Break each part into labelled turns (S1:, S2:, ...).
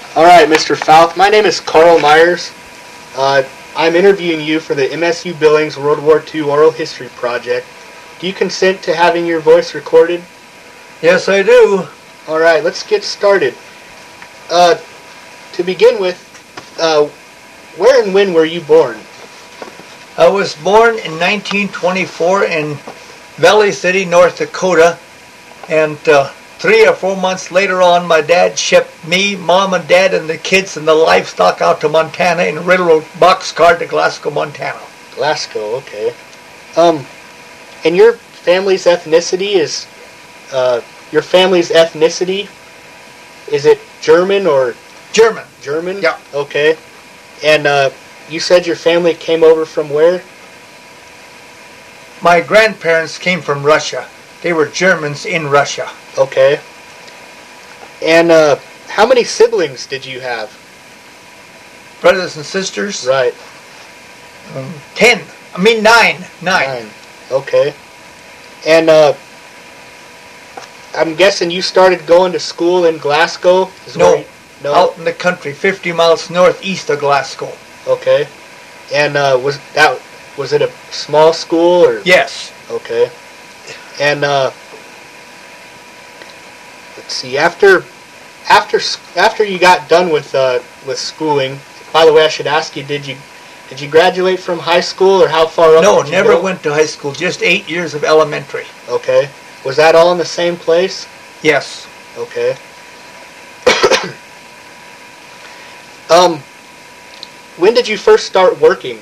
S1: All right, Mr. Falk. My name is Carl Myers. I'm interviewing you for the MSU Billings World War II Oral History Project. Do you consent to having your voice recorded?
S2: Yes, I do.
S1: All right, let's get started. To begin with, where and when were you born?
S2: I was born in 1924 in Valley City, North Dakota, and 3 or 4 months later on, my dad shipped me, Mom, and Dad, and the kids and the livestock out to Montana in a railroad boxcar to Glasgow, Montana.
S1: Glasgow, okay. And your family's ethnicity is, is it German or?
S2: German.
S1: German?
S2: Yeah.
S1: Okay. And you said your family came over from where?
S2: My grandparents came from Russia. They were Germans in Russia.
S1: Okay. And how many siblings did you have?
S2: Brothers and sisters?
S1: Right.
S2: 9.
S1: Okay. And I'm guessing you started going to school in Glasgow?
S2: No. Out in the country, 50 miles northeast of Glasgow.
S1: Okay. And was it a small school or?
S2: Yes.
S1: Okay. And let's see. After you got done with schooling, by the way, I should ask you, did you graduate from high school, or how far up?
S2: No,
S1: did you
S2: never
S1: go?
S2: went to high school. Just 8 years of elementary.
S1: Okay. Was that all in the same place?
S2: Yes.
S1: Okay. When did you first start working?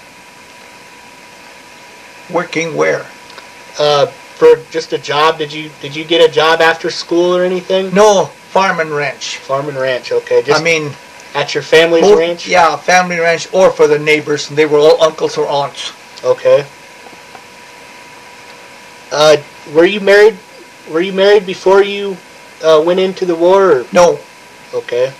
S2: Working where?
S1: For just a job. Did you get a job after school or anything?
S2: No, farm and ranch.
S1: Farm and ranch. Okay. Just at your family's
S2: both,
S1: ranch?
S2: Yeah, family ranch, or for the neighbors, and they were all uncles or aunts.
S1: Okay. Were you married? Were you married before you went into the war? Or?
S2: No.
S1: Okay.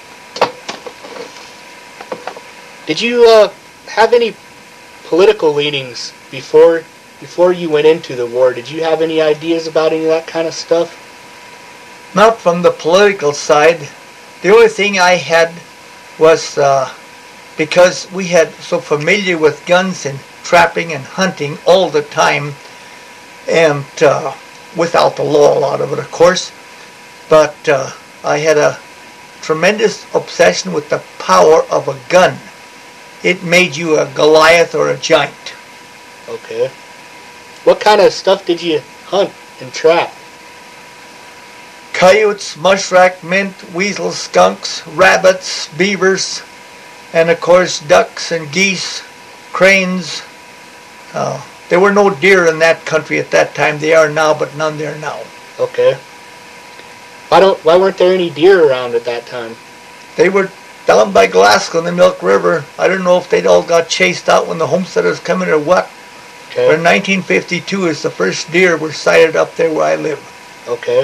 S1: Did you have any political leanings before you went into the war? Did you have any ideas about any of that kind of stuff?
S2: Not from the political side. The only thing I had was because we had so familiar with guns and trapping and hunting all the time, and without the law, a lot of it, of course. But I had a tremendous obsession with the power of a gun. It made you a Goliath or a giant.
S1: Okay. What kind of stuff did you hunt and trap?
S2: Coyotes, muskrat, mint, weasels, skunks, rabbits, beavers, and of course ducks and geese, cranes. There were no deer in that country at that time. They are now, but none there now.
S1: Okay. Why weren't there any deer around at that time?
S2: They were down by Glasgow in the Milk River. I don't know if they'd all got chased out when the homesteaders come in or what.
S1: Okay.
S2: But in 1952 is the first deer were sighted up there where I live.
S1: Okay.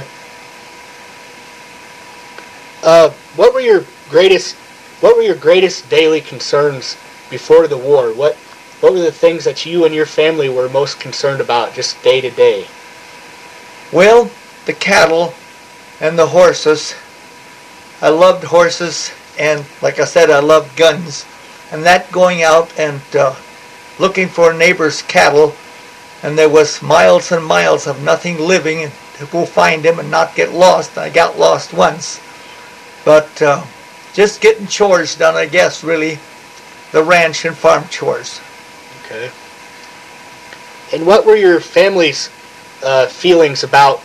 S1: What were your greatest daily concerns before the war? What were the things that you and your family were most concerned about, just day to day?
S2: Well, the cattle and the horses. I loved horses, and like I said, I loved guns. And that going out and looking for neighbors' cattle, and there was miles and miles of nothing living, and to go find them and not get lost. I got lost once. But just getting chores done, I guess, really, the ranch and farm chores.
S1: Okay. And what were your family's feelings about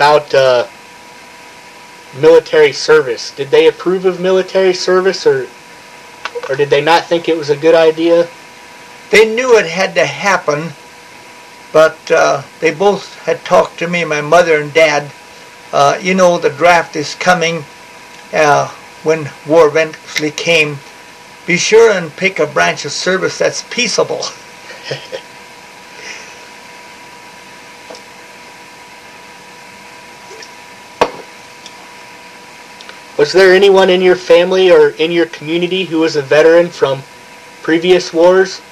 S1: military service? Did they approve of military service, or did they not think it was a good idea?
S2: They knew it had to happen, but they both had talked to me, my mother and Dad. The draft is coming. When war eventually came, be sure and pick a branch of service that's peaceable.
S1: Was there anyone in your family or in your community who was a veteran from previous wars?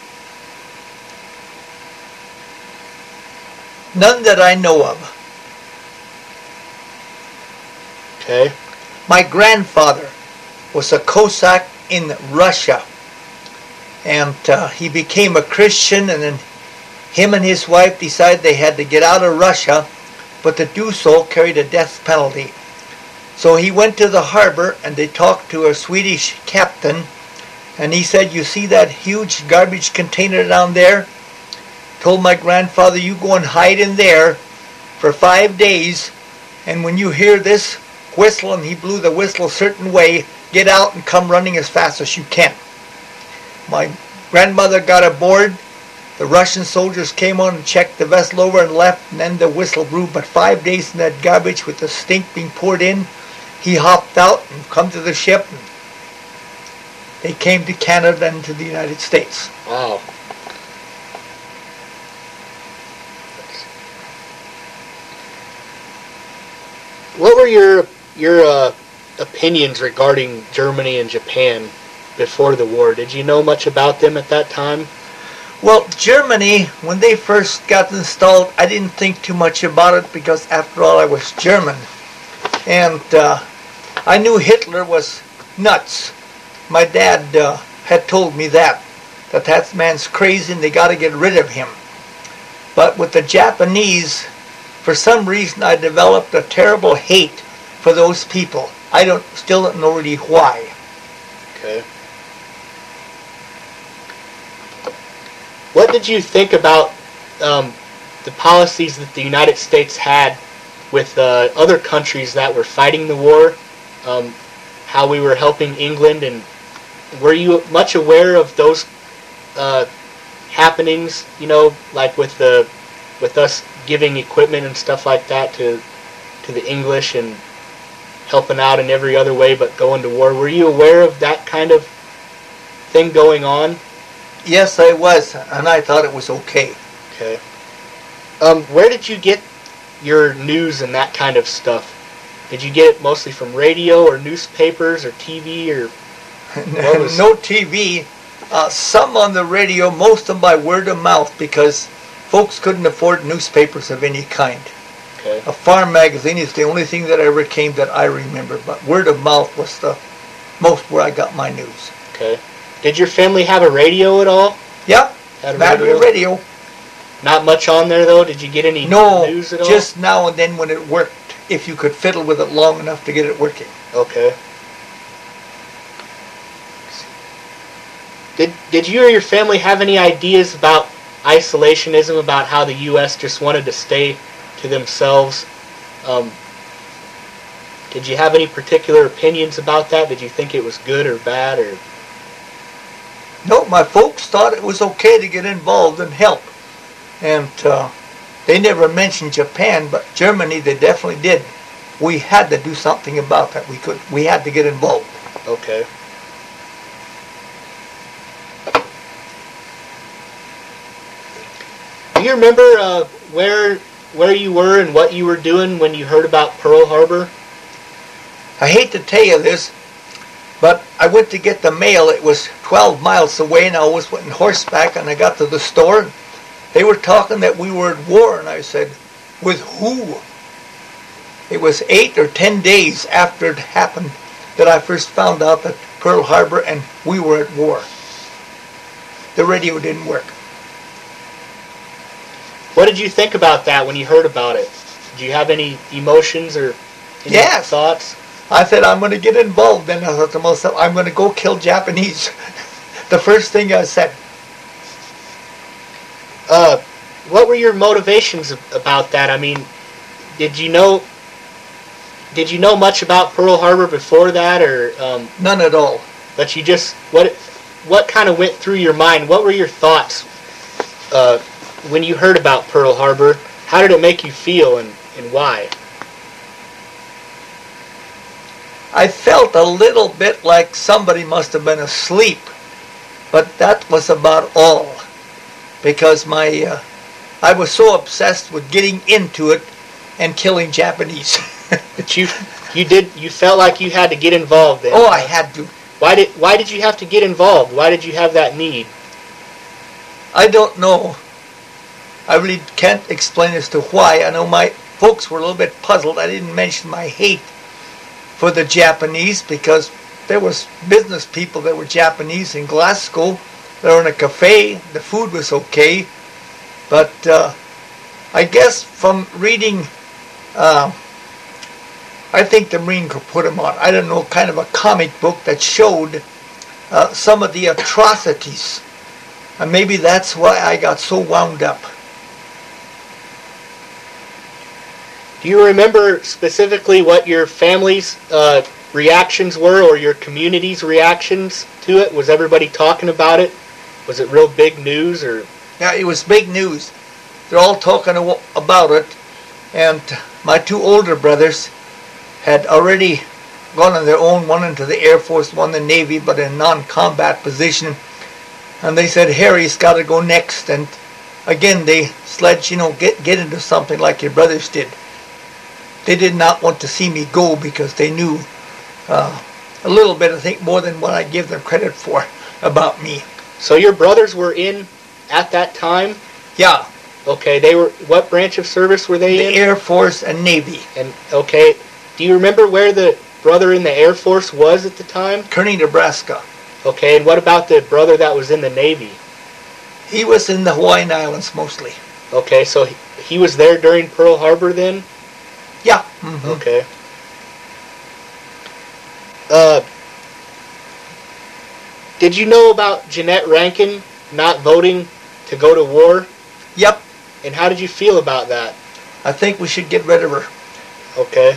S2: None that I know of.
S1: Okay.
S2: My grandfather was a Cossack in Russia. And he became a Christian, and then him and his wife decided they had to get out of Russia, but to do so carried a death penalty. So he went to the harbor, and they talked to a Swedish captain, and he said, "You see that huge garbage container down there? Told my grandfather, you go and hide in there for 5 days, and when you hear this whistle," and he blew the whistle a certain way, "get out and come running as fast as you can." My grandmother got aboard. The Russian soldiers came on and checked the vessel over and left, and then the whistle blew. But 5 days in that garbage with the stink being poured in, he hopped out and come to the ship, and they came to Canada and to the United States.
S1: Wow. What were your opinions regarding Germany and Japan before the war? Did you know much about them at that time?
S2: Well, Germany, when they first got installed, I didn't think too much about it because, after all, I was German. And I knew Hitler was nuts. My dad had told me that man's crazy and they got to get rid of him. But with the Japanese, for some reason, I developed a terrible hate for those people. I still don't know really why.
S1: Okay. What did you think about the policies that the United States had with other countries that were fighting the war? How we were helping England, and were you much aware of those happenings? You know, like with us giving equipment and stuff like that to the English and helping out in every other way but going to war. Were you aware of that kind of thing going on?
S2: Yes, I was, and I thought it was okay.
S1: Okay. Where did you get your news and that kind of stuff? Did you get it mostly from radio or newspapers or TV or?
S2: No TV. Some on the radio, most of them by word of mouth, because folks couldn't afford newspapers of any kind.
S1: Okay.
S2: A farm magazine is the only thing that ever came that I remember, but word of mouth was the most where I got my news.
S1: Okay. Did your family have a radio at all?
S2: Yep.
S1: Had a
S2: battery radio.
S1: Not much on there though? Did you get any news at all?
S2: No, just now and then when it worked, if you could fiddle with it long enough to get it working.
S1: Okay. Did you or your family have any ideas about isolationism, about how the U.S. just wanted to stay to themselves? Did you have any particular opinions about that? Did you think it was good or bad? Or?
S2: No, my folks thought it was okay to get involved and help. And they never mentioned Japan, but Germany they definitely did. We had to do something about that. We had to get involved.
S1: Okay. Do you remember where you were and what you were doing when you heard about Pearl Harbor?
S2: I hate to tell you this, but I went to get the mail. It was 12 miles away, and I always went on horseback, and I got to the store. They were talking that we were at war, and I said, with who? It was 8 or 10 days after it happened that I first found out that Pearl Harbor and we were at war. The radio didn't work.
S1: What did you think about that when you heard about it? Did you have any emotions or any thoughts?
S2: I said, I'm going to get involved. Then I thought to myself, I'm going to go kill Japanese. The first thing I said.
S1: What were your motivations about that? I mean, did you know much about Pearl Harbor before that, or
S2: none at all?
S1: But you just what kind of went through your mind? What were your thoughts when you heard about Pearl Harbor? How did it make you feel, and why?
S2: I felt a little bit like somebody must have been asleep, but that was about all, because I was so obsessed with getting into it and killing Japanese.
S1: But you felt like you had to get involved then.
S2: Oh, I had to.
S1: Why did you have to get involved? Why did you have that need?
S2: I don't know. I really can't explain as to why. I know my folks were a little bit puzzled. I didn't mention my hate for the Japanese because there was business people that were Japanese in Glasgow. They were in a cafe. The food was okay. But I guess from reading, I think the Marine Corps put them on, I don't know, kind of a comic book that showed some of the atrocities. And maybe that's why I got so wound up.
S1: Do you remember specifically what your family's reactions were, or your community's reactions to it? Was everybody talking about it? Was it real big news? Or
S2: Yeah, it was big news. They're all talking about it. And my two older brothers had already gone on their own, one into the Air Force, one in the Navy, but in a non-combat position. And they said, Harry's got to go next. And again, they sledged, get into something like your brothers did. They did not want to see me go because they knew a little bit, I think, more than what I give them credit for about me.
S1: So your brothers were in at that time?
S2: Yeah.
S1: Okay, they were. What branch of service were they in?
S2: The Air Force and Navy.
S1: And okay, do you remember where the brother in the Air Force was at the time?
S2: Kearney, Nebraska.
S1: Okay, and what about the brother that was in the Navy?
S2: He was in the Hawaiian Islands mostly.
S1: Okay, so he was there during Pearl Harbor then?
S2: Yeah. Mm-hmm.
S1: Okay. Did you know about Jeanette Rankin not voting to go to war?
S2: Yep.
S1: And how did you feel about that?
S2: I think we should get rid of her.
S1: Okay.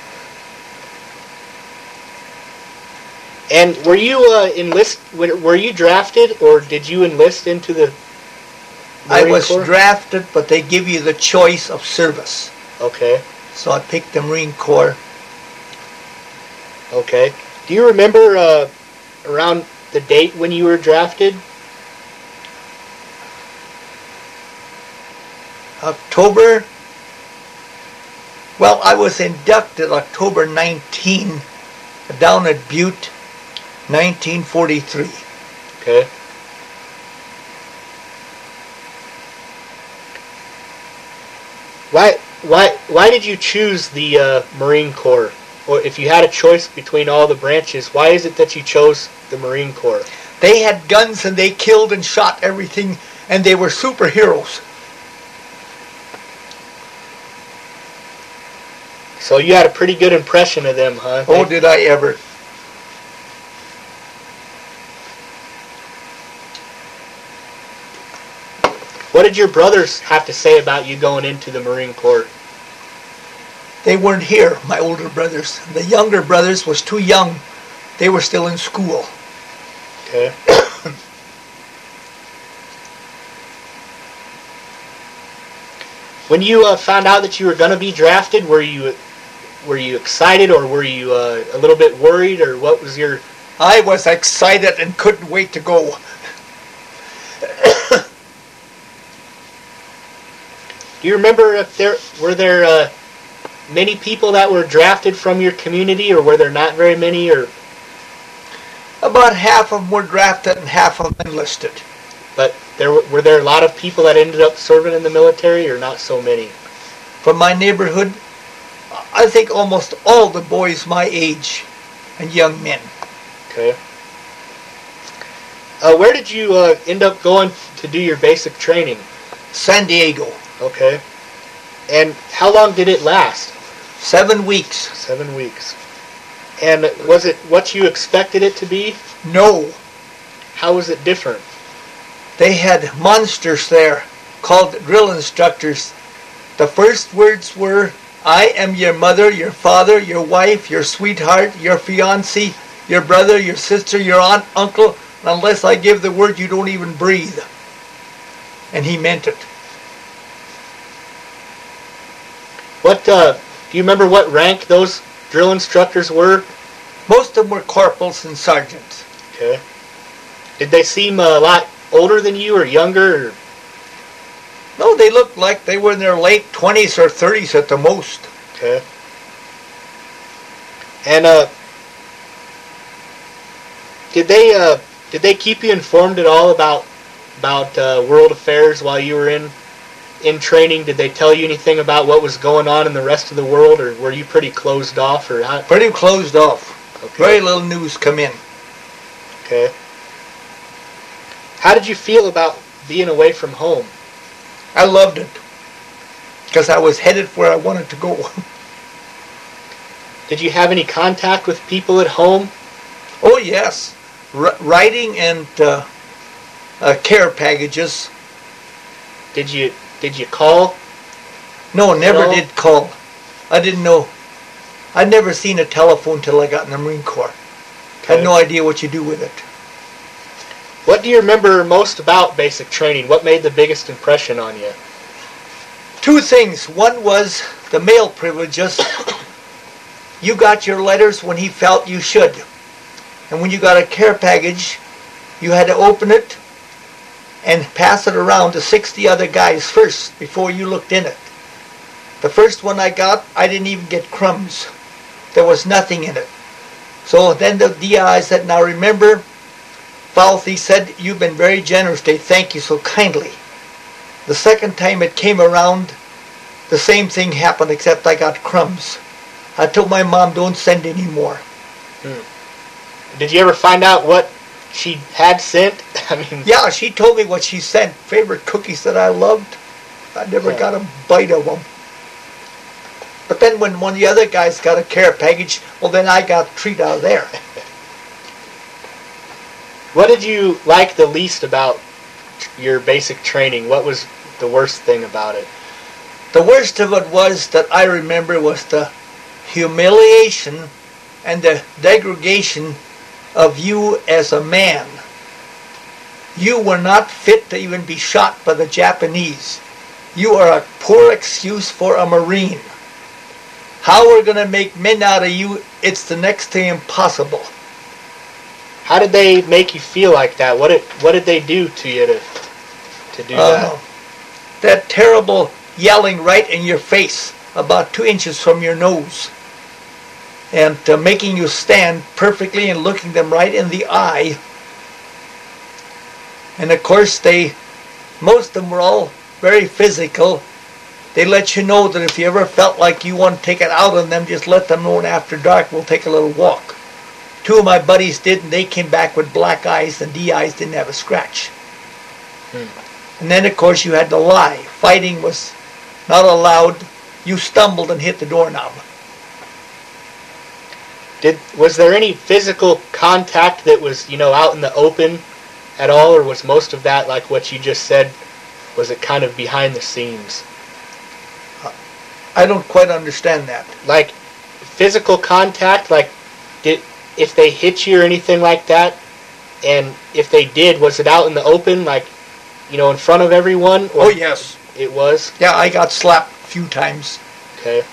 S1: And were you were you drafted, or did you enlist into the Marine
S2: I was
S1: Corps?
S2: drafted, but they give you the choice of service.
S1: Okay.
S2: So I picked the Marine Corps.
S1: Okay. Do you remember around the date when you were drafted?
S2: October. Well, I was inducted October 19 down at Butte, 1943.
S1: Okay. Why did you choose the Marine Corps? Or if you had a choice between all the branches, why is it that you chose the Marine Corps?
S2: They had guns and they killed and shot everything, and they were superheroes.
S1: So you had a pretty good impression of them, huh?
S2: Oh, did I ever.
S1: What did your brothers have to say about you going into the Marine Corps?
S2: They weren't here, my older brothers. The younger brothers was too young. They were still in school.
S1: Okay. When you found out that you were going to be drafted, were you excited, or were you a little bit worried, or what was your...
S2: I was excited and couldn't wait to go.
S1: Do you remember if were there many people that were drafted from your community, or were there not very many, or...
S2: About half of them were drafted and half of them enlisted.
S1: But were there a lot of people that ended up serving in the military, or not so many?
S2: From my neighborhood, I think almost all the boys my age and young men.
S1: Okay. Where did you end up going to do your basic training?
S2: San Diego.
S1: Okay. And how long did it last?
S2: 7 weeks.
S1: 7 weeks. And was it what you expected it to be?
S2: No.
S1: How was it different?
S2: They had monsters there called drill instructors. The first words were, I am your mother, your father, your wife, your sweetheart, your fiancé, your brother, your sister, your aunt, uncle, and unless I give the word, you don't even breathe. And he meant it.
S1: What, do you remember what rank those drill instructors were?
S2: Most of them were corporals and sergeants.
S1: Okay. Did they seem a lot older than you, or younger? Or...
S2: No, they looked like they were in their late 20s or 30s at the most.
S1: Okay. And did they keep you informed at all about world affairs while you were in training? Did they tell you anything about what was going on in the rest of the world, or were you pretty closed off, or how?
S2: Pretty closed off.
S1: Okay.
S2: Very little news come in.
S1: Okay. How did you feel about being away from home?
S2: I loved it because I was headed where I wanted to go.
S1: Did you have any contact with people at home?
S2: Oh yes, writing and care packages.
S1: Did you call?
S2: No, never
S1: all?
S2: did call. I didn't know. I'd never seen a telephone till I got in the Marine Corps.
S1: Okay.
S2: Had no idea what you do with it.
S1: What do you remember most about basic training? What made the biggest impression on you?
S2: Two things. One was the mail privileges. You got your letters when he felt you should. And when you got a care package, you had to open it and pass it around to 60 other guys first before you looked in it. The first one I got, I didn't even get crumbs. There was nothing in it. So then the DI said, now remember, Falthy said, you've been very generous today. Thank you so kindly. The second time it came around, the same thing happened except I got crumbs. I told my mom, don't send any more.
S1: Did you ever find out what she had sent? I mean,
S2: Yeah, she told me what she sent. Favorite cookies that I loved. I never
S1: Yeah.
S2: got a bite of them. But then when one of the other guys got a care package, well then I got a treat out of there.
S1: what did you like the least about your basic training? What was the worst thing about it?
S2: The worst of it was that I remember was the humiliation and the degradation of you as a man. You were not fit to even be shot by the Japanese. You are a poor excuse for a Marine. How we're going to make men out of you, it's the next to impossible.
S1: How did they make you feel like that? What did they do to you to do that?
S2: That terrible yelling right in your face, about 2 inches from your nose, and making you stand perfectly and looking them right in the eye. And of course most of them were all very physical. They let you know that if you ever felt like you want to take it out on them, just let them know, and after dark we'll take a little walk. 2 of my buddies did, and they came back with black eyes, and DIs didn't have a scratch. And then of course you had to lie. Fighting was not allowed. You stumbled and hit the doorknob.
S1: Was there any physical contact that was, out in the open at all, or was most of that, like what you just said, was it kind of behind the scenes?
S2: I don't quite understand that.
S1: Like physical contact, like if they hit you or anything like that, and if they did, was it out in the open, like, in front of everyone? Or
S2: Oh yes.
S1: It was?
S2: Yeah, I got slapped a few times.
S1: Okay.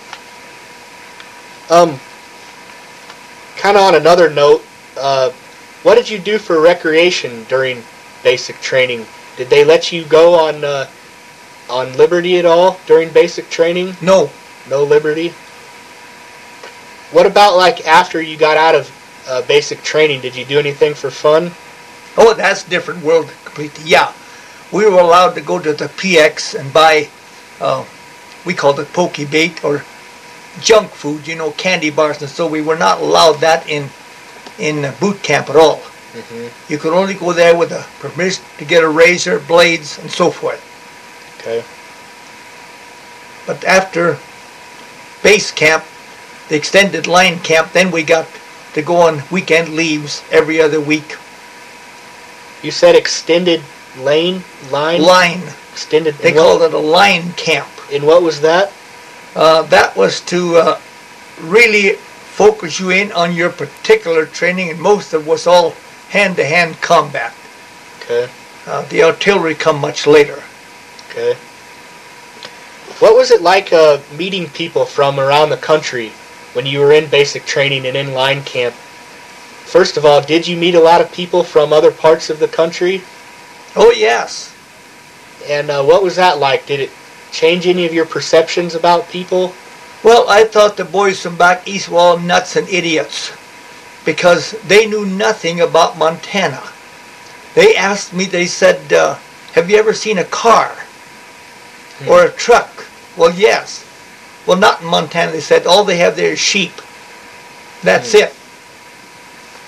S1: Kind of on another note, what did you do for recreation during basic training? Did they let you go on liberty at all during basic training?
S2: No.
S1: No liberty? What about like after you got out of basic training? Did you do anything for fun?
S2: Oh, that's a different world completely. Yeah. We were allowed to go to the PX and buy, we called it poke bait or junk food, candy bars, and so we were not allowed that in boot camp at all.
S1: Mm-hmm.
S2: You could only go there with a permission to get a razor, blades, and so forth.
S1: Okay.
S2: But after base camp, the extended line camp, then we got to go on weekend leaves every other week.
S1: You said extended line?
S2: Line.
S1: Extended.
S2: They called it a line camp.
S1: And what was that?
S2: That was to really focus you in on your particular training, and most of it was all hand-to-hand combat.
S1: Okay.
S2: The artillery come much later.
S1: Okay. What was it like meeting people from around the country when you were in basic training and in line camp? First of all, did you meet a lot of people from other parts of the country?
S2: Oh, yes.
S1: And what was that like? Did it change any of your perceptions about people?
S2: Well, I thought the boys from back east were all nuts and idiots because they knew nothing about Montana. They asked me, they said, have you ever seen a car or a truck? Well, yes. Well, not in Montana. They said all they have there is sheep. That's it.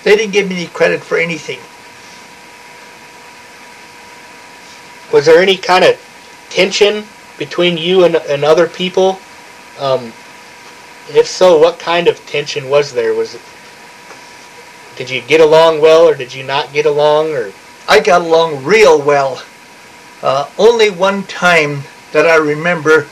S2: They didn't give me any credit for anything.
S1: Was there any kind of tension between you and other people? If so, what kind of tension was there? Did you get along well, or did you not get along? Or
S2: I got along real well. Only one time that I remember,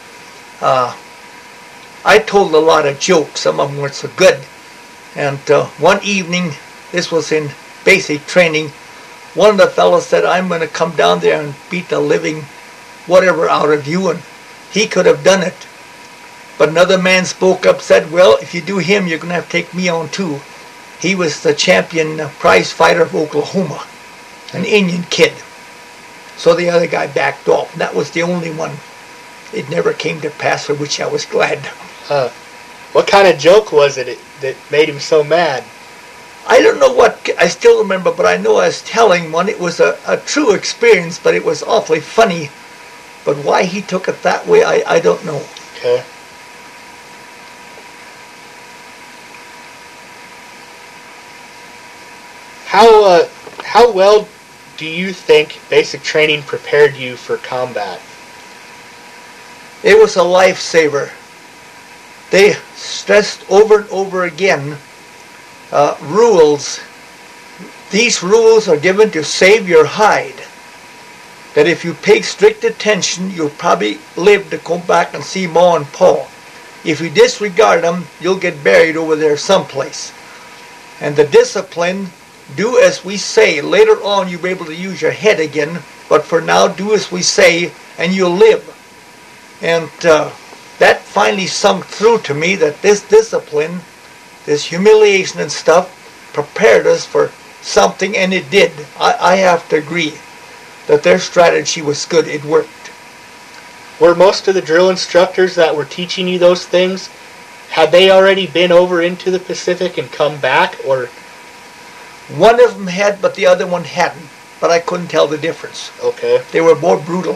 S2: I told a lot of jokes. Some of them weren't so good. And one evening, this was in basic training, one of the fellows said, "I'm going to come down there and beat the living whatever out of you," and he could have done it. But another man spoke up, said, "Well, if you do him, you're going to have to take me on too." He was the champion prize fighter of Oklahoma, an Indian kid. So the other guy backed off. And that was the only one. It never came to pass, for which I was glad.
S1: What kind of joke was it that made him so mad?
S2: I don't know what, I still remember, but I know I was telling one. It was a true experience, but it was awfully funny. But why he took it that way, I don't know.
S1: Okay. How well do you think basic training prepared you for combat?
S2: It was a lifesaver. They stressed over and over again rules. These rules are given to save your hide. That if you pay strict attention, you'll probably live to come back and see Ma and Pa. If you disregard them, you'll get buried over there someplace. And the discipline, do as we say. Later on, you'll be able to use your head again, but for now, do as we say, and you'll live. And that finally sunk through to me, that this discipline, this humiliation and stuff, prepared us for something, and it did. I have to agree that their strategy was good. It worked.
S1: Were most of the drill instructors that were teaching you those things, had they already been over into the Pacific and come back, or?
S2: One of them had, but the other one hadn't. But I couldn't tell the difference.
S1: Okay.
S2: They were more brutal.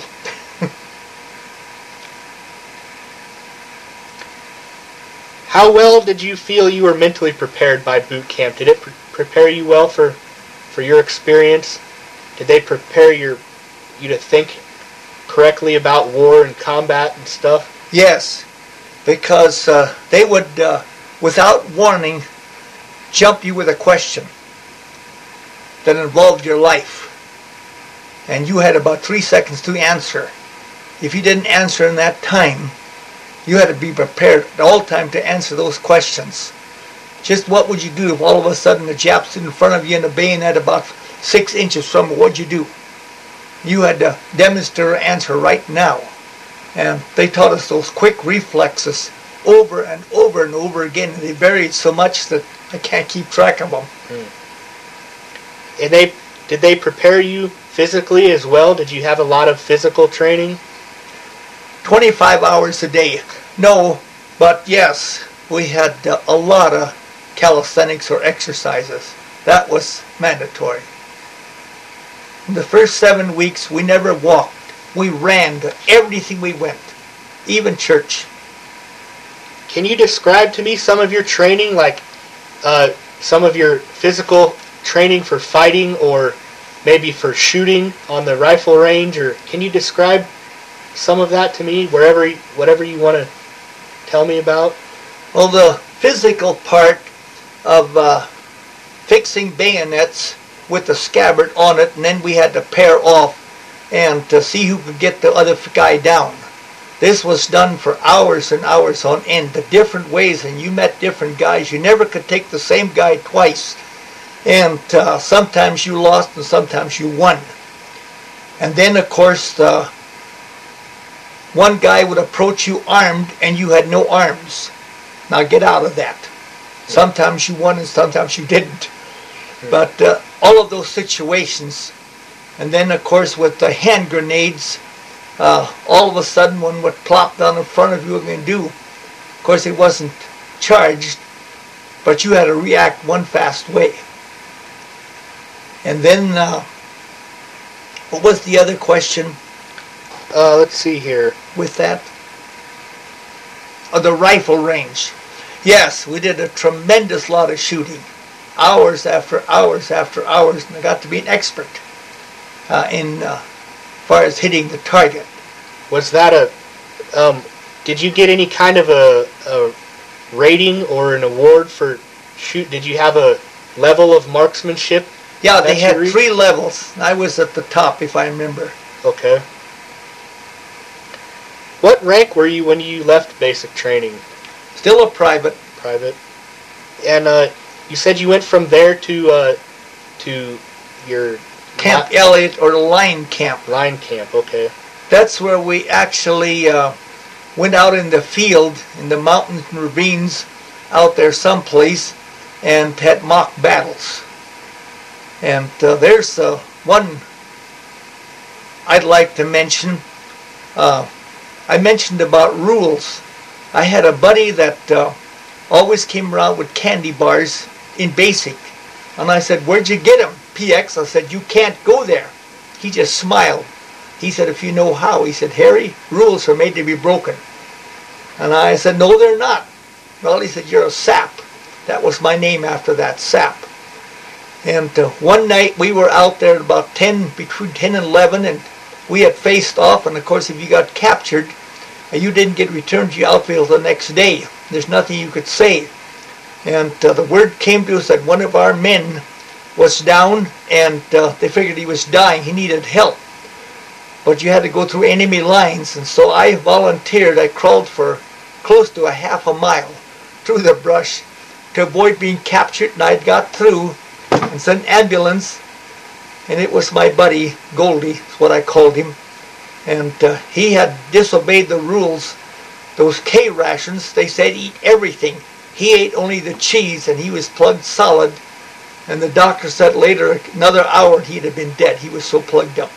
S1: How well did you feel you were mentally prepared by boot camp? Did it prepare you well for your experience? Did they prepare you to think correctly about war and combat and stuff?
S2: Yes, because they would, without warning, jump you with a question that involved your life. And you had about 3 seconds to answer. If you didn't answer in that time, you had to be prepared at all time to answer those questions. Just what would you do if all of a sudden the Jap stood in front of you and a bayonet about 6 inches from you? What'd you do? You had to demonstrate or answer right now. And they taught us those quick reflexes over and over and over again. And they varied so much that I can't keep track of them.
S1: And did they prepare you physically as well? Did you have a lot of physical training?
S2: 25 hours a day. No, but yes, we had a lot of calisthenics or exercises. That was mandatory. In the first 7 weeks, we never walked. We ran to everything we went, even church.
S1: Can you describe to me some of your training, like some of your physical training for fighting or maybe for shooting on the rifle range? Or can you describe some of that to me, whatever you want to tell me about?
S2: Well, the physical part of fixing bayonets with the scabbard on it, and then we had to pair off and to see who could get the other guy down. This was done for hours and hours on end, the different ways, and you met different guys. You never could take the same guy twice. And sometimes you lost and sometimes you won. And then, of course, one guy would approach you armed and you had no arms. Now get out of that. Sometimes you won and sometimes you didn't. But all of those situations. And then, of course, with the hand grenades, all of a sudden one would plop down in front of you, what are you going to do? Of course, it wasn't charged, but you had to react one fast way. And then, what was the other question?
S1: Let's see here.
S2: With that? Oh, the rifle range. Yes, we did a tremendous lot of shooting. hours after hours after hours, and I got to be an expert in far as hitting the target.
S1: Was that did you get any kind of a rating or an award for shoot? Did you have a level of marksmanship?
S2: Yeah, they had 3 levels. I was at the top, if I remember.
S1: Okay. What rank were you when you left basic training?
S2: Still a private.
S1: Private. And you said you went from there to your
S2: Camp Elliott, or the line camp.
S1: Line camp, okay.
S2: That's where we actually went out in the field, in the mountains and ravines, out there someplace, and had mock battles. And there's one I'd like to mention. I mentioned about rules. I had a buddy that always came around with candy bars in basic. And I said, "Where'd you get them?" PX, I said, "You can't go there." He just smiled. He said, "If you know how." He said, "Harry, rules are made to be broken." And I said, "No, they're not." Well, he said, "You're a sap." That was my name after that, sap. And one night we were out there at about between 10 and 11, and we had faced off. And of course, if you got captured, you didn't get returned to your outfield the next day. There's nothing you could say. And the word came to us that one of our men was down, and they figured he was dying. He needed help. But you had to go through enemy lines, and so I volunteered. I crawled for close to a half a mile through the brush to avoid being captured, and I got through and sent an ambulance, and it was my buddy, Goldie, is what I called him. And he had disobeyed the rules. Those K rations, they said eat everything. He ate only the cheese, and he was plugged solid. And the doctor said later, another hour, he'd have been dead. He was so plugged up.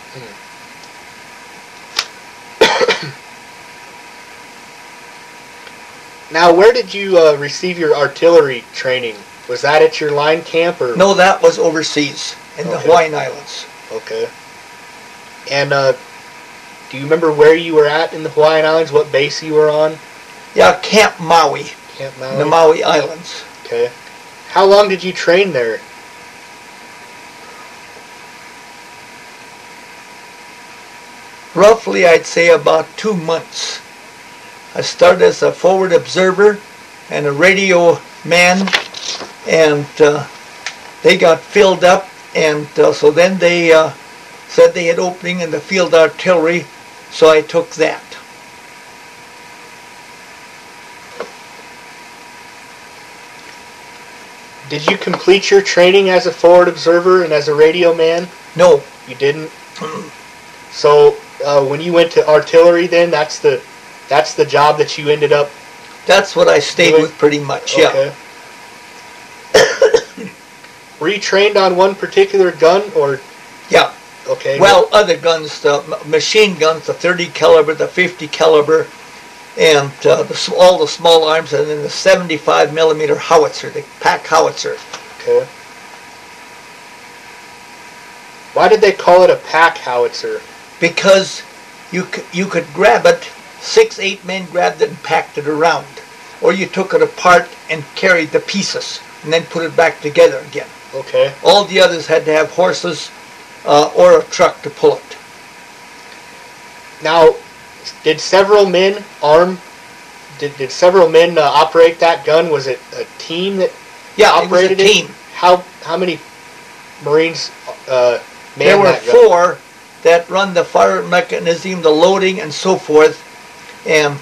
S1: Now, where did you receive your artillery training? Was that at your line camp, or?
S2: No, that was overseas in the Hawaiian Islands.
S1: Okay. And do you remember where you were at in the Hawaiian Islands? What base you were on?
S2: Yeah, Camp Maui.
S1: Camp Maui.
S2: In the Maui Islands.
S1: Okay. How long did you train there?
S2: Roughly, I'd say about 2 months. I started as a forward observer and a radio man, and they got filled up, and so then they said they had opening in the field artillery, so I took that.
S1: Did you complete your training as a forward observer and as a radio man?
S2: No.
S1: You didn't? So when you went to artillery then, that's the job that you ended up
S2: That's what I stayed
S1: doing?
S2: with pretty much, yeah.
S1: Okay. Were you trained on one particular gun, or?
S2: Yeah.
S1: Okay.
S2: Well, other guns, the machine guns, the 30 caliber, the 50 caliber, and all the small arms, and then the 75 millimeter howitzer, the pack howitzer.
S1: Okay. Why did they call it a pack howitzer?
S2: Because you could grab it, 6-8 men grabbed it and packed it around. Or you took it apart and carried the pieces and then put it back together again.
S1: Okay.
S2: All the others had to have horses or a truck to pull it.
S1: Now, did several men did several men operate that gun? Was it a team that operated
S2: it? Was a team.
S1: How many Marines manned
S2: There were
S1: that gun?
S2: 4 that run the fire mechanism, the loading, and so forth, and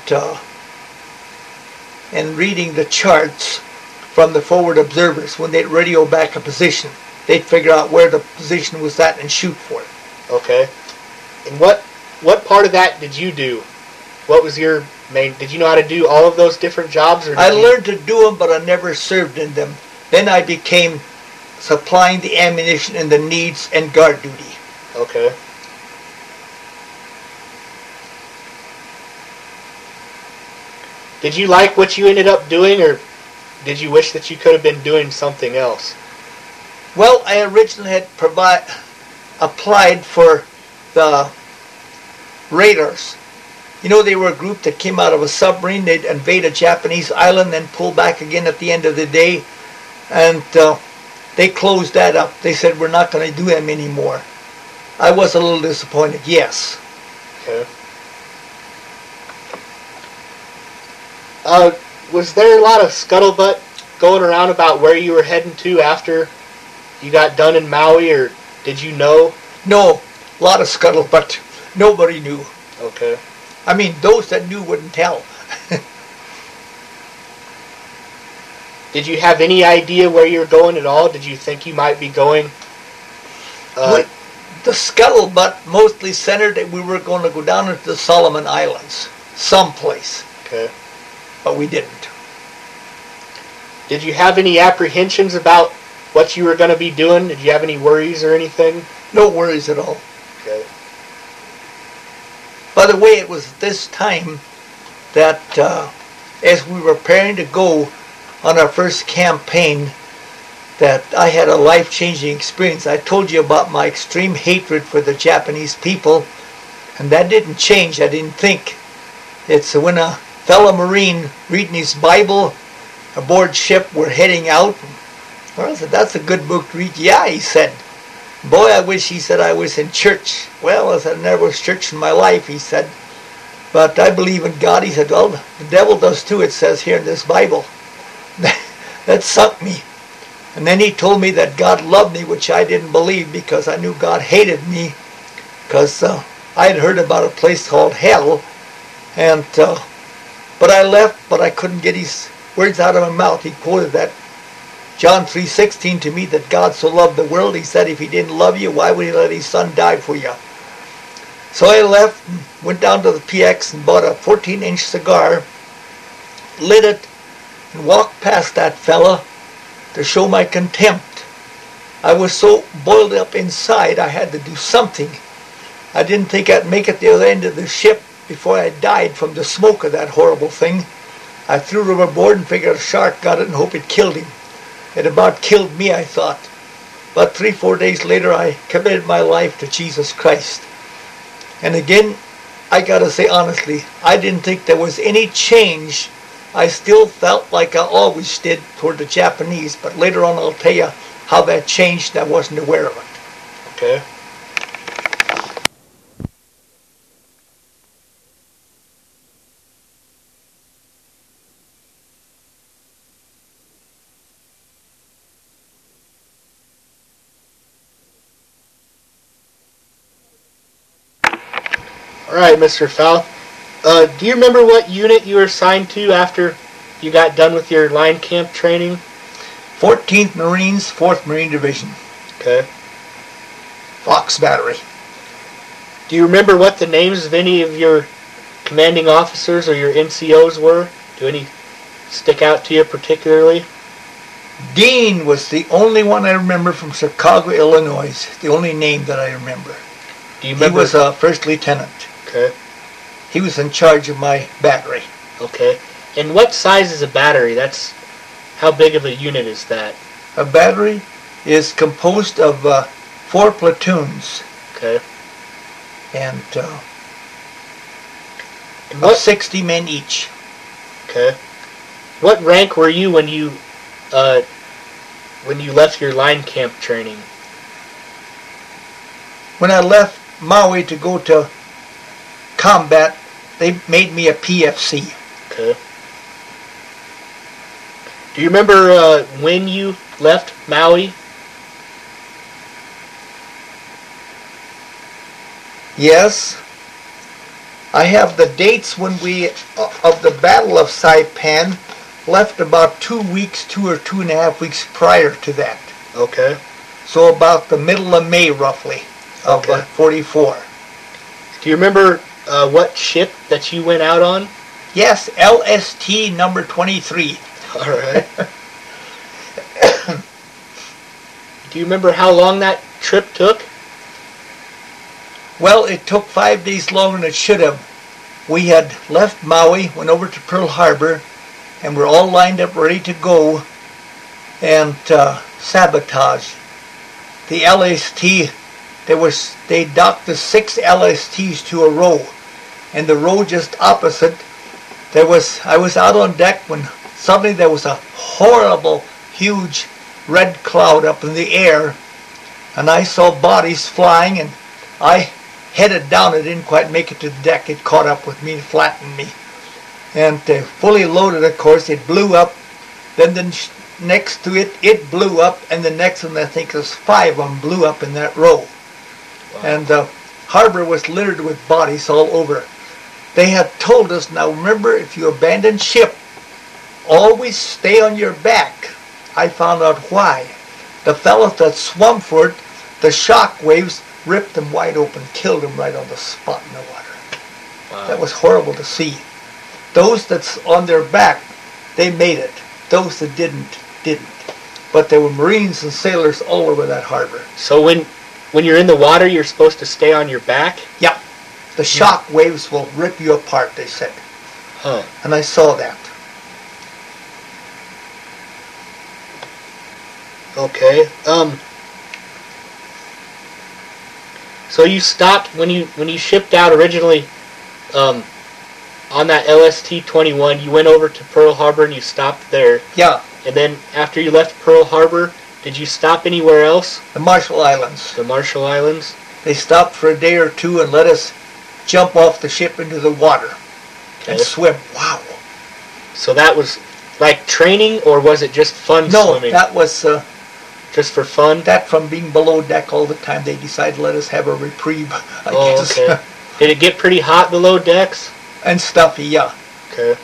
S2: reading the charts from the forward observers. When they'd radio back a position, they'd figure out where the position was at and shoot for it.
S1: Okay. And what part of that did you do? What was your main? Did you know how to do all of those different jobs? Or
S2: I learned to do them, but I never served in them. Then I became supplying the ammunition and the needs and guard duty.
S1: Okay. Did you like what you ended up doing, or did you wish that you could have been doing something else?
S2: Well, I originally had applied for the raiders. You know, they were a group that came out of a submarine. They'd invade a Japanese island, then pull back again at the end of the day. And they closed that up. They said, we're not going to do them anymore. I was a little disappointed, yes.
S1: Okay. Was there a lot of scuttlebutt going around about where you were heading to after you got done in Maui, or did you know?
S2: No, a lot of scuttlebutt. Nobody knew.
S1: Okay.
S2: I mean, those that knew wouldn't tell.
S1: Did you have any idea where you were going at all? Did you think you might be going?
S2: The scuttlebutt mostly centered that we were going to go down into the Solomon Islands, someplace.
S1: Okay.
S2: But we didn't.
S1: Did you have any apprehensions about what you were going to be doing? Did you have any worries or anything?
S2: No worries at all.
S1: Okay.
S2: By the way, it was this time that as we were preparing to go on our first campaign that I had a life-changing experience. I told you about my extreme hatred for the Japanese people, and that didn't change, I didn't think. It's when a fellow Marine reading his Bible aboard ship, we're heading out. Well, I said, that's a good book to read. Yeah, he said. Boy, I wish, he said, I was in church. Well, I said, I never was church in my life, he said. But I believe in God. He said, well, the devil does too, it says here in this Bible. That sunk me. And then he told me that God loved me, which I didn't believe because I knew God hated me. Because I had heard about a place called hell. And but I left, but I couldn't get his words out of my mouth. He quoted that John 3:16 to me, that God so loved the world. He said, if he didn't love you, why would he let his son die for you? So I left and went down to the PX and bought a 14-inch cigar, lit it, and walked past that fella to show my contempt. I was so boiled up inside I had to do something. I didn't think I'd make it the other end of the ship before I died from the smoke of that horrible thing. I threw it overboard and figured a shark got it and hoped it killed him. It about killed me, I thought. But 3-4 days later I committed my life to Jesus Christ. And again, I gotta say honestly, I didn't think there was any change. I still felt like I always did toward the Japanese, but later on I'll tell you how that changed and I wasn't aware of it.
S1: Okay. All right, Mr. Fowl. Do you remember what unit you were assigned to after you got done with your line camp training?
S2: 14th Marines, 4th Marine Division.
S1: Okay.
S2: Fox Battery.
S1: Do you remember what the names of any of your commanding officers or your NCOs were? Do any stick out to you particularly?
S2: Dean was the only one I remember from Chicago, Illinois. The only name that I remember.
S1: Do you remember?
S2: He was a first lieutenant.
S1: Okay.
S2: He was in charge of my battery.
S1: Okay. And what size is a battery? How big of a unit is that?
S2: A battery is composed of 4 platoons.
S1: Okay.
S2: And
S1: what,
S2: 60 men each.
S1: Okay. What rank were you when you left your line camp training?
S2: When I left Maui to go to combat, they made me a PFC.
S1: Okay. Do you remember when you left Maui?
S2: Yes. I have the dates when we, of the Battle of Saipan, left about 2 weeks, 2 or 2.5 weeks prior to that.
S1: Okay.
S2: So about the middle of May, roughly, of 44.
S1: Do you remember what ship that you went out on?
S2: Yes, LST number 23.
S1: All right. Do you remember how long that trip took?
S2: Well, it took 5 days longer than it should have. We had left Maui, went over to Pearl Harbor, and we're all lined up ready to go and sabotage. The LST, they docked the 6 LSTs to a row, and the row just opposite, I was out on deck when suddenly there was a horrible, huge red cloud up in the air, and I saw bodies flying, and I headed down. I didn't quite make it to the deck. It caught up with me and flattened me. And fully loaded, of course, it blew up. Then next to it, it blew up, and the next one, I think there's 5 of them, blew up in that row. Wow. And the harbor was littered with bodies all over. They had told us, now remember, if you abandon ship, always stay on your back. I found out why. The fellows that swum for it, the shock waves ripped them wide open, killed them right on the spot in the water. Wow. That was horrible to see. Those that's on their back, they made it. Those that didn't. But there were Marines and sailors all over that harbor.
S1: So when you're in the water, you're supposed to stay on your back?
S2: Yeah. The shock waves will rip you apart, they said.
S1: Huh.
S2: And I saw that.
S1: Okay. So you stopped when you shipped out originally on that LST-21. You went over to Pearl Harbor and you stopped there.
S2: Yeah.
S1: And then after you left Pearl Harbor, did you stop anywhere else?
S2: The Marshall Islands.
S1: The Marshall Islands?
S2: They stopped for a day or two and let us jump off the ship into the water and swim. Wow.
S1: So that was like training, or was it just fun swimming?
S2: No, that was
S1: just for fun?
S2: That from being below deck all the time, they decided to let us have a reprieve, I guess.
S1: Okay. Did it get pretty hot below decks?
S2: And stuffy, yeah.
S1: Okay.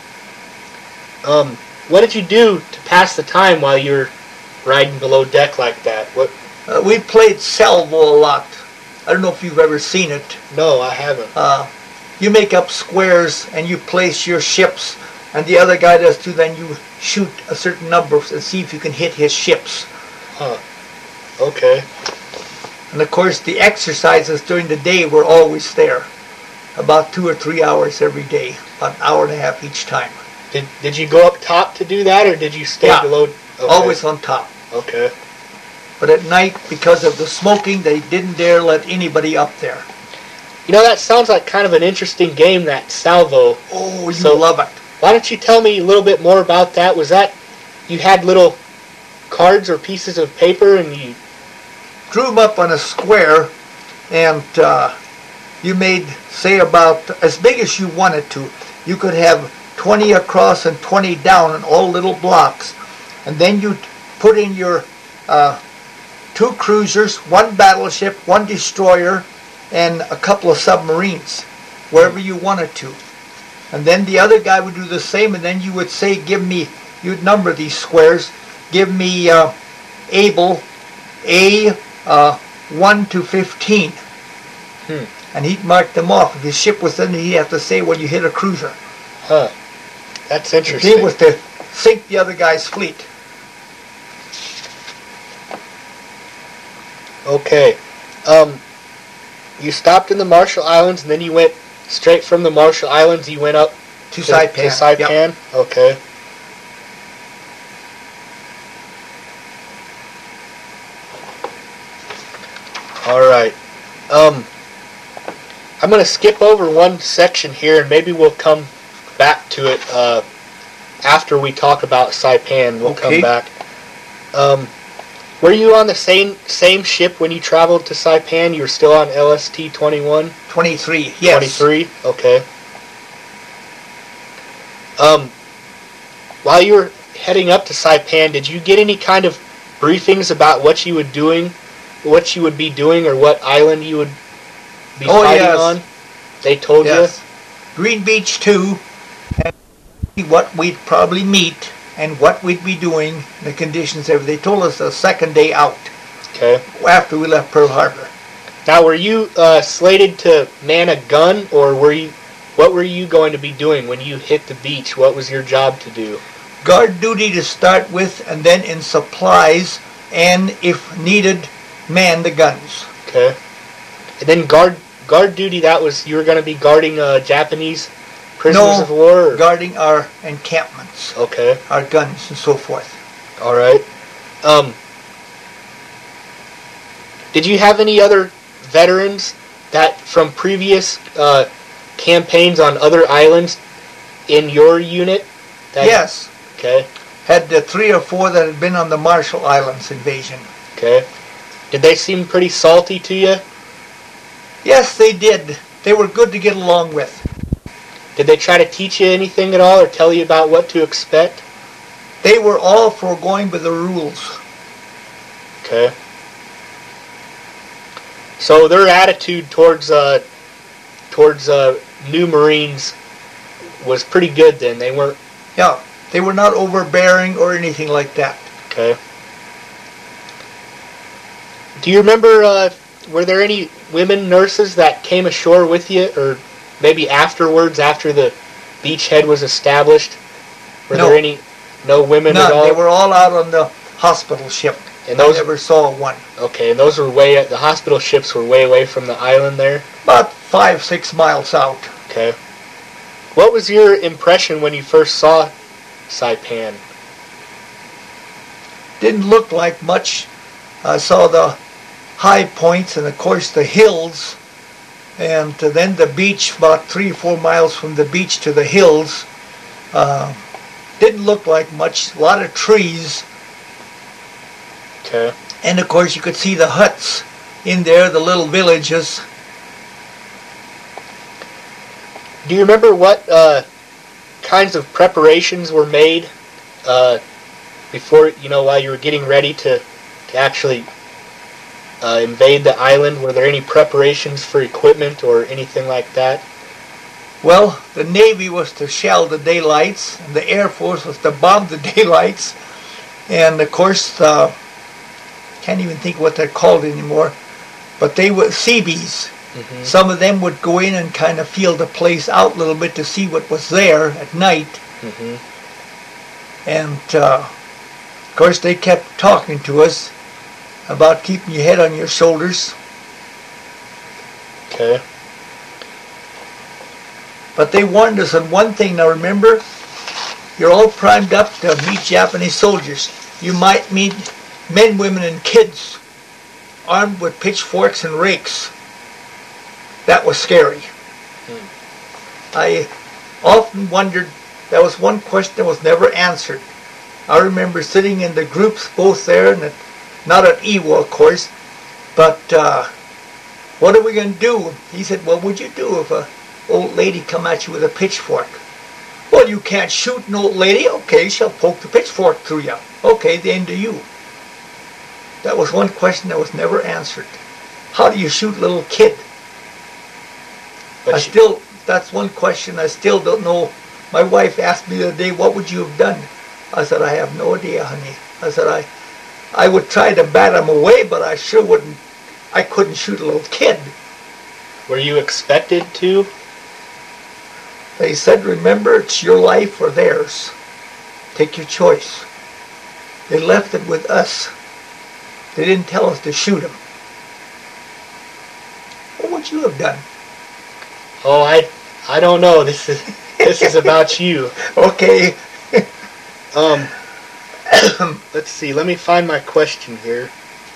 S1: What did you do to pass the time while you were riding below deck like that? What?
S2: We played salvo a lot. I don't know if you've ever seen it.
S1: No, I haven't.
S2: You make up squares and you place your ships, and the other guy does too. Then you shoot a certain number and see if you can hit his ships.
S1: Huh. Okay.
S2: And of course, the exercises during the day were always there. About 2 or 3 hours every day, about an hour and a half each time.
S1: Did you go up top to do that, or did you stay below? Okay.
S2: Always on top.
S1: Okay.
S2: But at night, because of the smoking, they didn't dare let anybody up there.
S1: You know, that sounds like kind of an interesting game, that salvo.
S2: Oh, you love it.
S1: Why don't you tell me a little bit more about that? Was that, you had little cards or pieces of paper and you
S2: drew them up on a square, and you made, say, about as big as you wanted to. You could have 20 across and 20 down in all little blocks. And then you'd put in your 2 cruisers, 1 battleship, 1 destroyer, and a couple of submarines, wherever you wanted to. And then the other guy would do the same, and then you would say, give me, you'd number these squares, give me Able A 1 to 15. And he'd mark them off. If his ship was in there, he'd have to say when you hit a cruiser.
S1: Huh. That's interesting.
S2: The thing was to sink the other guy's fleet.
S1: Okay. You stopped in the Marshall Islands, and then you went straight from the Marshall Islands, you went up
S2: to Saipan.
S1: To Saipan? Yep. Okay. Alright. I'm going to skip over one section here, and maybe we'll come back to it after we talk about Saipan. We'll come back. Were you on the same ship when you traveled to Saipan? You were still on LST-21?
S2: 23, yes.
S1: 23? Okay. While you were heading up to Saipan, did you get any kind of briefings about what you would be doing, or what island you would be fighting on? They told you?
S2: Green Beach 2, and what we'd probably meet, and what we'd be doing, the conditions. They told us the second day out.
S1: Okay.
S2: After we left Pearl Harbor.
S1: Now, were you slated to man a gun, or what were you going to be doing when you hit the beach? What was your job to do?
S2: Guard duty to start with, and then in supplies, and if needed, man the guns.
S1: Okay. And then guard duty, that was, you were going to be guarding Japanese prisoners of war?
S2: No, guarding our encampments.
S1: Okay.
S2: Our guns and so forth.
S1: All right. Did you have any other veterans that from previous campaigns on other islands in your unit?
S2: Yes.
S1: Okay.
S2: had 3 or 4 that had been on the Marshall Islands invasion.
S1: Okay. Did they seem pretty salty to you?
S2: Yes, they did. They were good to get along with.
S1: Did they try to teach you anything at all or tell you about what to expect?
S2: They were all for going by the rules.
S1: Okay. So their attitude towards new Marines was pretty good then. They weren't...
S2: Yeah, they were not overbearing or anything like that.
S1: Okay. Do you remember, were there any women nurses that came ashore with you, or maybe afterwards, after the beachhead was established? Were
S2: No.
S1: there any, no women
S2: None.
S1: at all?
S2: They were all out on the hospital ship.
S1: And those,
S2: I never saw one.
S1: okay, and those were the hospital ships were way away from the island there?
S2: About 5-6 miles out.
S1: Okay. What was your impression when you first saw Saipan?
S2: Didn't look like much. I saw the high points and of course the hills, and then the beach about 3-4 miles from the beach to the hills. Didn't look like much. A lot of trees.
S1: Okay.
S2: And of course you could see the huts in there, the little villages.
S1: Do you remember what kinds of preparations were made before, while you were getting ready to actually invade the island? Were there any preparations for equipment or anything like that?
S2: Well, the Navy was to shell the daylights, and the Air Force was to bomb the daylights, and of course, can't even think what they're called anymore, but they were Seabees.
S1: Mm-hmm.
S2: Some of them would go in and kind of feel the place out a little bit to see what was there at night.
S1: Mm-hmm.
S2: And of course they kept talking to us about keeping your head on your shoulders.
S1: Okay.
S2: But they warned us on one thing. Now remember, you're all primed up to meet Japanese soldiers. You might meet men, women, and kids armed with pitchforks and rakes. That was scary. I often wondered, that was one question that was never answered. I remember sitting in the groups both there, and not at Iwo, of course, but what are we going to do? He said, what would you do if a old lady come at you with a pitchfork? Well, you can't shoot an old lady. Okay, she'll poke the pitchfork through you. Okay, the end of you. That was one question that was never answered. How do you shoot a little kid? That's one question I still don't know. My wife asked me the other day, what would you have done? I said, I have no idea, honey. I said, I would try to bat him away, but I sure wouldn't. I couldn't shoot a little kid.
S1: Were you expected to?
S2: They said, remember, it's your life or theirs. Take your choice. They left it with us. They didn't tell us to shoot him. What would you have done?
S1: Oh, I don't know. This is about you.
S2: Okay.
S1: Let's see. Let me find my question here.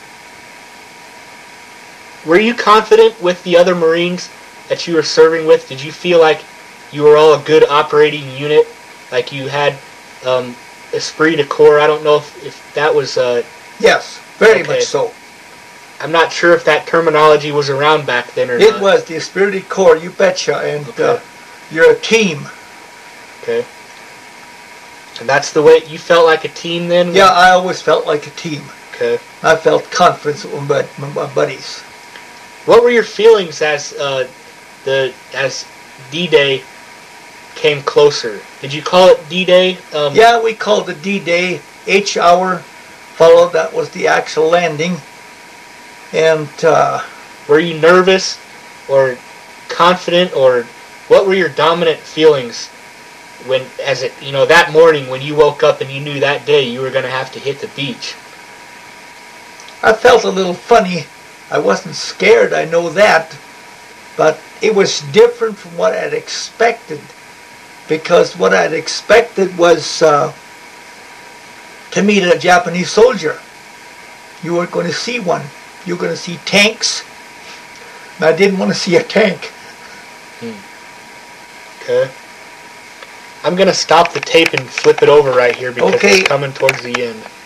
S1: Were you confident with the other Marines that you were serving with? Did you feel like you were all a good operating unit? Like you had esprit de corps? I don't know if that was...
S2: Yes, very
S1: okay.
S2: much so.
S1: I'm not sure if that terminology was around back then or not.
S2: It was the esprit de corps, you betcha, and
S1: Okay.
S2: You're a team.
S1: Okay. And that's the way you felt like a team then?
S2: Yeah, I always felt like a team.
S1: Okay.
S2: I felt confidence with my buddies.
S1: What were your feelings as D-Day came closer? Did you call it D-Day?
S2: Yeah, we called it D-Day. H-hour followed. That was the actual landing. And
S1: were you nervous or confident, or what were your dominant feelings when, that morning when you woke up and you knew that day you were going to have to hit the beach?
S2: I felt a little funny. I wasn't scared, I know that, but it was different from what I'd expected, because what I'd expected was to meet a Japanese soldier. You weren't going to see one. You were going to see tanks, and I didn't want to see a tank.
S1: Okay. I'm gonna stop the tape and flip it over right here because
S2: Okay.
S1: it's coming towards the end.